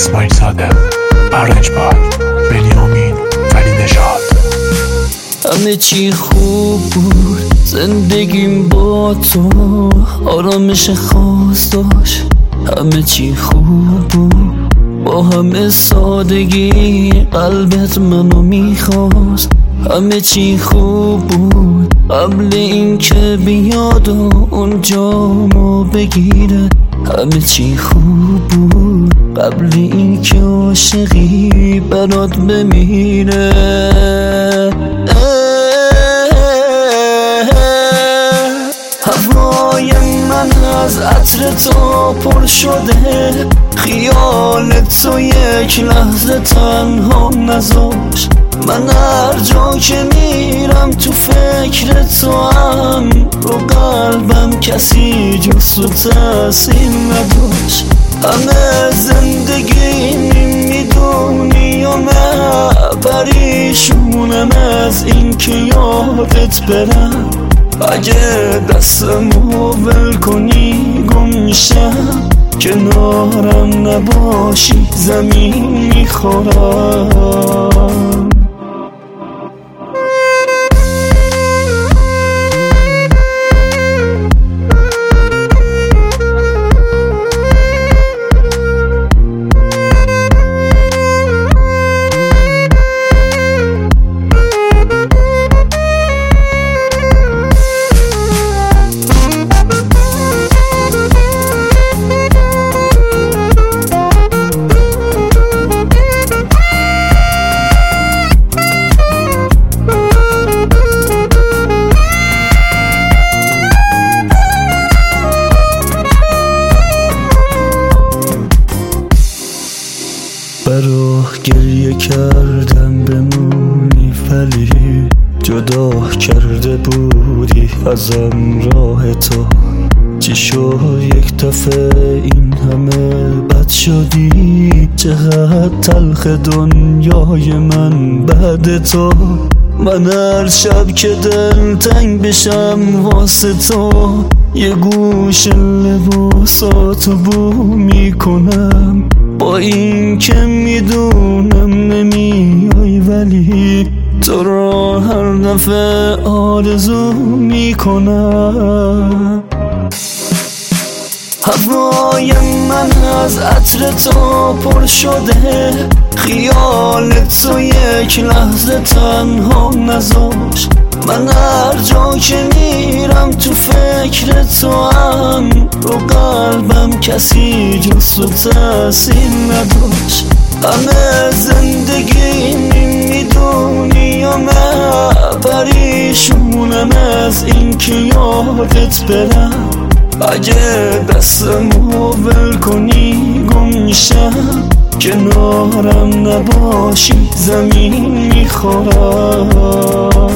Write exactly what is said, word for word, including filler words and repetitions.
اسماعیل صادق، ارنجبار، بنیامین ولی نژاد. همه چی خوب بود، زندگیم با تو آرامش خاص داشت. همه چی خوب بود، با همه سادگی قلبت منو میخواست. همه چی خوب بود قبل این که بیاد و اون جامو بگیره. همه چی خوب بود قبل این که عاشقی برات بمیره. هوای من از عطر تو پر شده، خیالت تو یک لحظه تنها نذاشت. من هر جا که میرم تو فکر تو هم، رو قلبم کسی جز تو تأثیر نداشت. همه زندگی میدونی و نه پریشونم از این که یادت برم. اگه دستمو ول کنی گم میشم، کنارم نباشی زمین میخورم. براه گریه کردم بمونی، ولی جدا کرده بودی ازم راه تو. چی شد یک دفعه این همه بد شدی؟ چقدر تلخ دنیای من بعد تو. من هر شب که دل تنگ بشم واسه تو، یه گوش لباساتو بو میکنم. با این که میدونم نمیای، ولی تو را هر دفعه آرزو میکنم. هوای من از عطر تو پر شده، خیالت تو یک لحظه تنها نذاشت. من هر جا که میرم تو فکر تو هم، رو قلبم کسی جز تو تأثیر نداشت. همه زندگی میدونی و نه پریشونم از این که یادت برم. اگه دستمو ول کنی گم میشم، کنارم نباشی زمین میخورم.